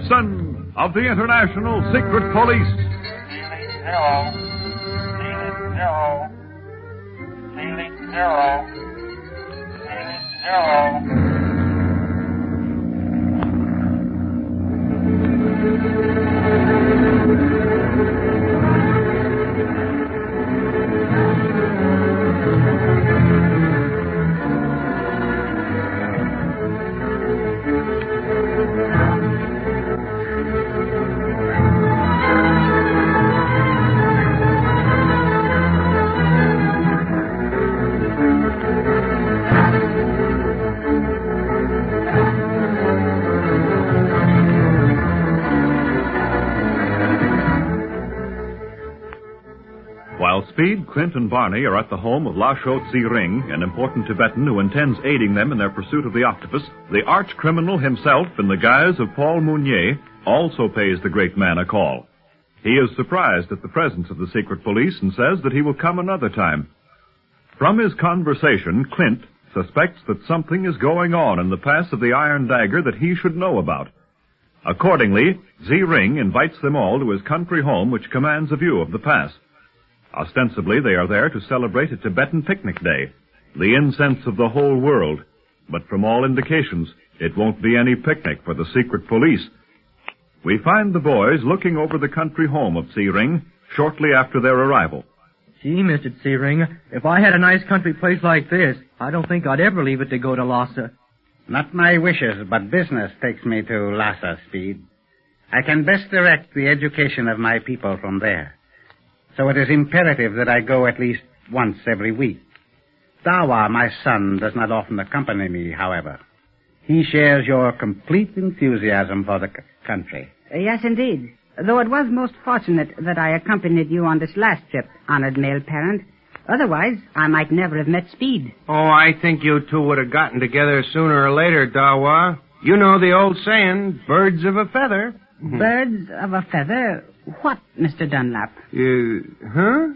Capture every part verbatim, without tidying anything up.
Gibson of the International Secret Police. Zero. Zero. Ceiling zero. Ceiling zero. While Speed, Clint, and Barney are at the home of Lasho Tse-ring, an important Tibetan who intends aiding them in their pursuit of the octopus, the arch-criminal himself, in the guise of Paul Mounier, also pays the great man a call. He is surprised at the presence of the secret police and says that he will come another time. From his conversation, Clint suspects that something is going on in the pass of the Iron Dagger that he should know about. Accordingly, Tse-ring invites them all to his country home, which commands a view of the pass. Ostensibly, they are there to celebrate a Tibetan picnic day, the incense of the whole world. But from all indications, it won't be any picnic for the secret police. We find the boys looking over the country home of Tse-ring shortly after their arrival. Gee, Mister Tse-ring, if I had a nice country place like this, I don't think I'd ever leave it to go to Lhasa. Not my wishes, but business takes me to Lhasa, Speed. I can best direct the education of my people from there. So it is imperative that I go at least once every week. Dawa, my son, does not often accompany me, however. He shares your complete enthusiasm for the c- country. Uh, yes, indeed. Though it was most fortunate that I accompanied you on this last trip, honored male parent. Otherwise, I might never have met Speed. Oh, I think you two would have gotten together sooner or later, Dawa. You know the old saying, birds of a feather. Birds of a feather? What, Mister Dunlap? Uh, huh?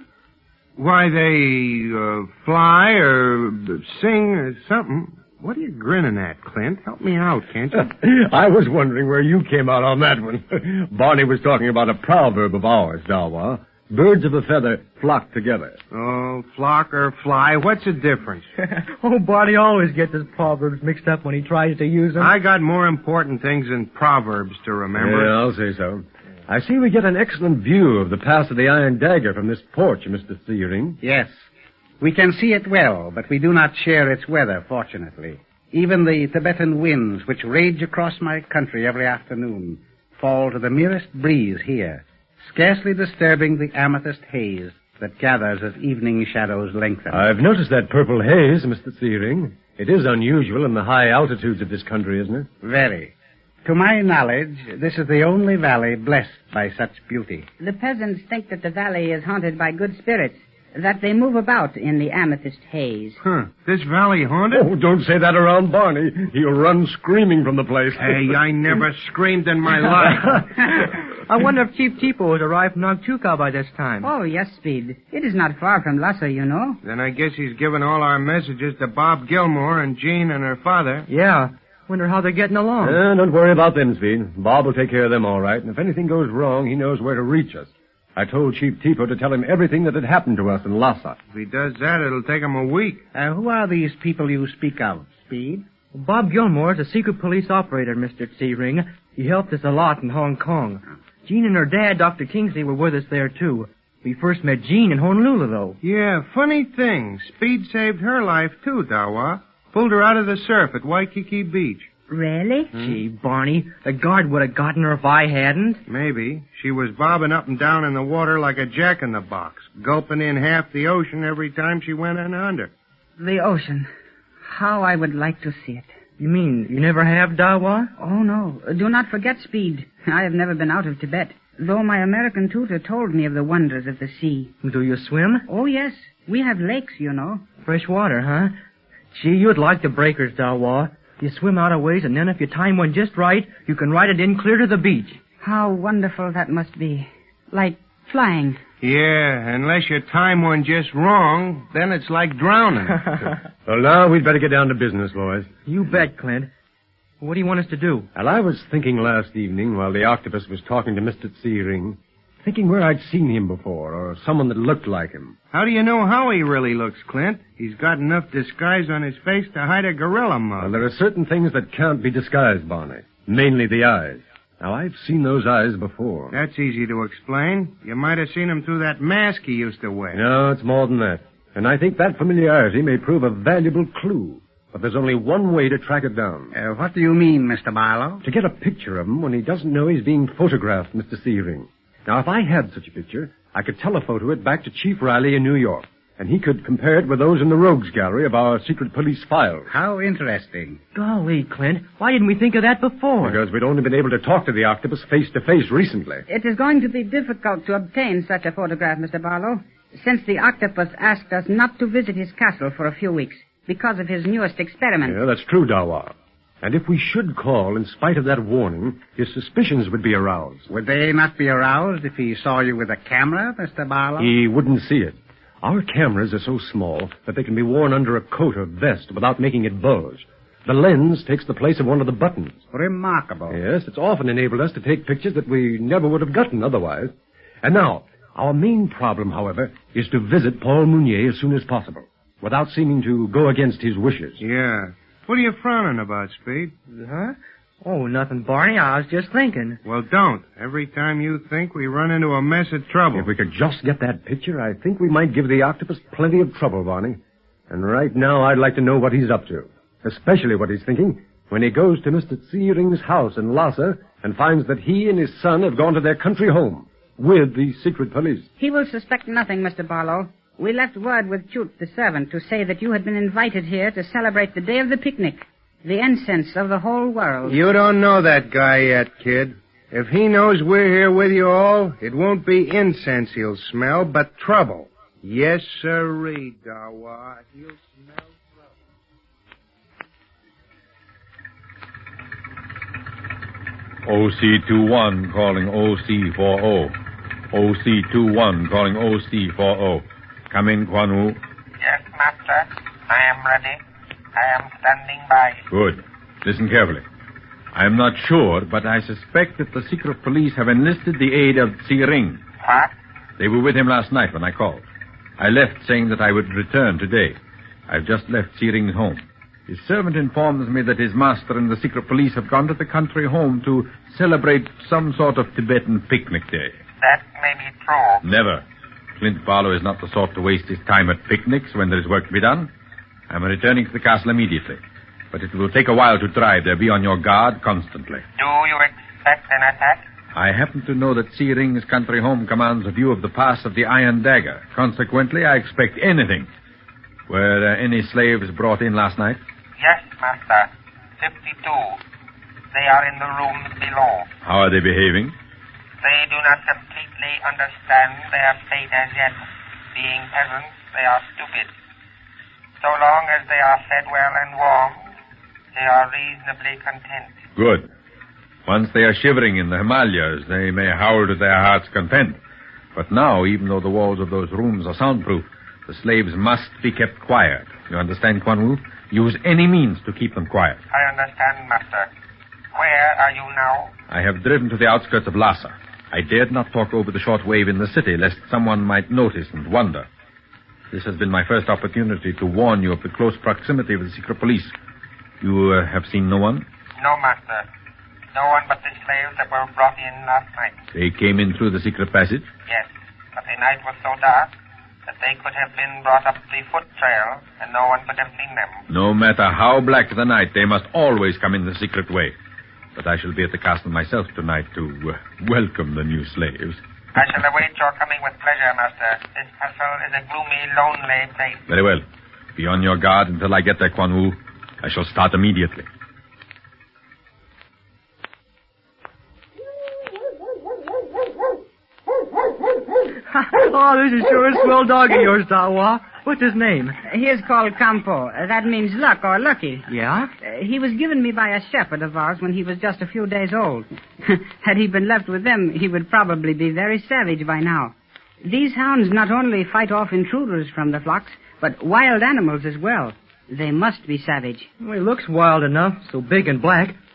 Why, they uh, fly or sing or something. What are you grinning at, Clint? Help me out, can't you? I was wondering where you came out on that one. Barney was talking about a proverb of ours, Dawa. Birds of a feather flock together. Oh, flock or fly, what's the difference? Oh, Barney always gets his proverbs mixed up when he tries to use them. I got more important things than proverbs to remember. Yeah, I'll say so. I see we get an excellent view of the pass of the Iron Dagger from this porch, Mister Tse-ring. Yes. We can see it well, but we do not share its weather, fortunately. Even the Tibetan winds, which rage across my country every afternoon, fall to the merest breeze here, scarcely disturbing the amethyst haze that gathers as evening shadows lengthen. I've noticed that purple haze, Mister Tse-ring. It is unusual in the high altitudes of this country, isn't it? Very. To my knowledge, this is the only valley blessed by such beauty. The peasants think that the valley is haunted by good spirits, that they move about in the amethyst haze. Huh. This valley haunted? Oh, don't say that around Barney. He'll run screaming from the place. Hey, I never screamed in my life. I wonder if Chief Tipo has arrived from Nagtuka by this time. Oh, yes, Speed. It is not far from Lhasa, you know. Then I guess he's given all our messages to Bob Gilmore and Jean and her father. Yeah. Wonder how they're getting along. Uh, don't worry about them, Speed. Bob will take care of them all right, and if anything goes wrong, he knows where to reach us. I told Chief Tipo to tell him everything that had happened to us in Lhasa. If he does that, it'll take him a week. Uh, who are these people you speak of, Speed? Bob Gilmore is a secret police operator, Mister Tse-ring. He helped us a lot in Hong Kong. Jean and her dad, Doctor Kingsley, were with us there, too. We first met Jean in Honolulu, though. Yeah, funny thing. Speed saved her life, too, Dawa. Pulled her out of the surf at Waikiki Beach. Really? Hmm? Gee, Barney, the guard would have gotten her if I hadn't. Maybe. She was bobbing up and down in the water like a jack-in-the-box, gulping in half the ocean every time she went in under. The ocean. How I would like to see it. You mean you never have, Dawa? Oh, no. Do not forget, Speed. I have never been out of Tibet, though my American tutor told me of the wonders of the sea. Do you swim? Oh, yes. We have lakes, you know. Fresh water, huh? Gee, you'd like the breakers, Dawa. You swim out a ways, and then if you time one just right, you can ride it in clear to the beach. How wonderful that must be. Like flying. Yeah, unless you time one just wrong, then it's like drowning. Well, now we'd better get down to business, boys. You bet, Clint. What do you want us to do? Well, I was thinking last evening while the octopus was talking to Mister Ring, thinking where I'd seen him before, or someone that looked like him. How do you know how he really looks, Clint? He's got enough disguise on his face to hide a gorilla mug. Well, there are certain things that can't be disguised, Barney. Mainly the eyes. Now, I've seen those eyes before. That's easy to explain. You might have seen him through that mask he used to wear. No, it's more than that. And I think that familiarity may prove a valuable clue. But there's only one way to track it down. Uh, what do you mean, Mister Barlow? To get a picture of him when he doesn't know he's being photographed, Mister Searing. Now, if I had such a picture, I could telephoto it back to Chief Riley in New York, and he could compare it with those in the rogues gallery of our secret police files. How interesting. Golly, Clint, why didn't we think of that before? Because we'd only been able to talk to the octopus face-to-face recently. It is going to be difficult to obtain such a photograph, Mister Barlow, since the octopus asked us not to visit his castle for a few weeks because of his newest experiment. Yeah, that's true, Dawa. And if we should call in spite of that warning, his suspicions would be aroused. Would they not be aroused if he saw you with a camera, Mister Barlow? He wouldn't see it. Our cameras are so small that they can be worn under a coat or vest without making it bulge. The lens takes the place of one of the buttons. Remarkable. Yes, it's often enabled us to take pictures that we never would have gotten otherwise. And now, our main problem, however, is to visit Paul Mounier as soon as possible, without seeming to go against his wishes. Yeah. What are you frowning about, Speed? Huh? Oh, nothing, Barney. I was just thinking. Well, don't. Every time you think, we run into a mess of trouble. If we could just get that picture, I think we might give the octopus plenty of trouble, Barney. And right now, I'd like to know what he's up to. Especially what he's thinking when he goes to Mister Searing's house in Lhasa and finds that he and his son have gone to their country home with the secret police. He will suspect nothing, Mister Barlow. We left word with Chute, the servant, to say that you had been invited here to celebrate the day of the picnic, the incense of the whole world. You don't know that guy yet, kid. If he knows we're here with you all, it won't be incense he'll smell, but trouble. Yes, sirree, Dawa. He'll smell trouble. O C two one calling O C four zero. O C two one calling O C four zero. Come in, Quan Wu. Yes, Master. I am ready. I am standing by. Good. Listen carefully. I am not sure, but I suspect that the secret police have enlisted the aid of Ring. What? They were with him last night when I called. I left saying that I would return today. I've just left Ring's home. His servant informs me that his master and the secret police have gone to the country home to celebrate some sort of Tibetan picnic day. That may be true. Never. Clint Barlow is not the sort to waste his time at picnics when there is work to be done. I'm returning to the castle immediately. But it will take a while to drive there. Be on your guard constantly. Do you expect an attack? I happen to know that Ring's country home commands a view of the pass of the Iron Dagger. Consequently, I expect anything. Were there any slaves brought in last night? Yes, Master. Fifty-two. They are in the rooms below. How are they behaving? They do not completely understand their fate as yet. Being peasants, they are stupid. So long as they are fed well and warm, they are reasonably content. Good. Once they are shivering in the Himalayas, they may howl to their heart's content. But now, even though the walls of those rooms are soundproof, the slaves must be kept quiet. You understand, Quan Wu? Use any means to keep them quiet. I understand, Master. Where are you now? I have driven to the outskirts of Lhasa. I dared not talk over the short wave in the city, lest someone might notice and wonder. This has been my first opportunity to warn you of the close proximity of the secret police. You uh, have seen no one? No, Master. No one but the slaves that were brought in last night. They came in through the secret passage? Yes, but the night was so dark that they could have been brought up the foot trail and no one could have seen them. No matter how black the night, they must always come in the secret way. But I shall be at the castle myself tonight to uh, welcome the new slaves. I shall await your coming with pleasure, Master. This castle is a gloomy, lonely place. Very well. Be on your guard until I get there, Quan Wu. I shall start immediately. Oh, this is sure a swell dog of yours, Dawa. What's his name? He is called Campo. Uh, That means luck or lucky. Yeah? Uh, he was given me by a shepherd of ours when he was just a few days old. Had he been left with them, he would probably be very savage by now. These hounds not only fight off intruders from the flocks, but wild animals as well. They must be savage. Well, he looks wild enough, so big and black.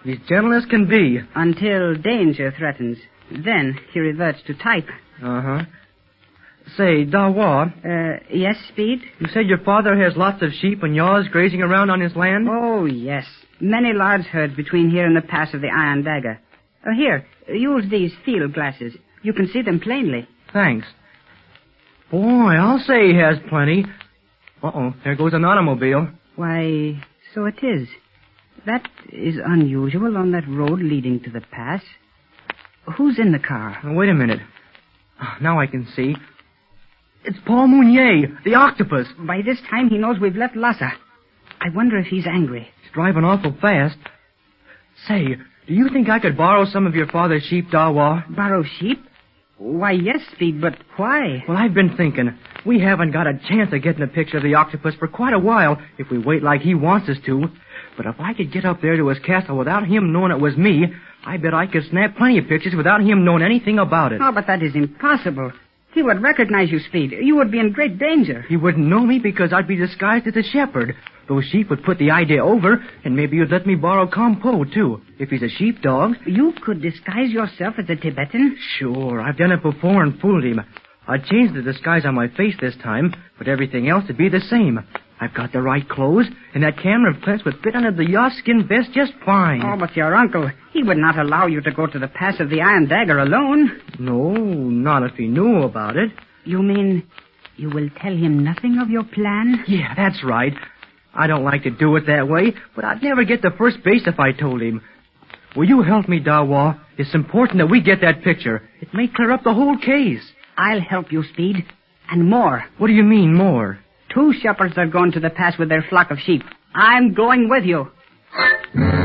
He's gentle as can be. Until danger threatens. Then he reverts to type. Uh-huh. Say, Dawa. Uh, yes, Speed? You said your father has lots of sheep and yaws grazing around on his land? Oh, yes. Many large herds between here and the pass of the Iron Dagger. Uh, here, use these field glasses. You can see them plainly. Thanks. Boy, I'll say he has plenty. Uh-oh, there goes an automobile. Why, so it is. That is unusual on that road leading to the pass. Who's in the car? Now, wait a minute. Now I can see. It's Paul Mounier, the octopus. By this time, he knows we've left Lhasa. I wonder if he's angry. He's driving awful fast. Say, do you think I could borrow some of your father's sheep, Dawa? Borrow sheep? Why, yes, Speed, but why? Well, I've been thinking. We haven't got a chance of getting a picture of the octopus for quite a while if we wait like he wants us to. But if I could get up there to his castle without him knowing it was me, I bet I could snap plenty of pictures without him knowing anything about it. Oh, but that is impossible. He would recognize you, Speed. You would be in great danger. He wouldn't know me because I'd be disguised as a shepherd. Those sheep would put the idea over, and maybe you'd let me borrow Compo, too, if he's a sheepdog. You could disguise yourself as a Tibetan? Sure, I've done it before and fooled him. I'd change the disguise on my face this time, but everything else would be the same. I've got the right clothes, and that camera of Clint's would fit under the yacht skin vest just fine. Oh, but your uncle, he would not allow you to go to the pass of the Iron Dagger alone. No, not if he knew about it. You mean you will tell him nothing of your plan? Yeah, that's right. I don't like to do it that way, but I'd never get to first base if I told him. Will you help me, Dawa? It's important that we get that picture. It may clear up the whole case. I'll help you, Speed. And more. What do you mean, more? Two shepherds are going to the pass with their flock of sheep. I'm going with you.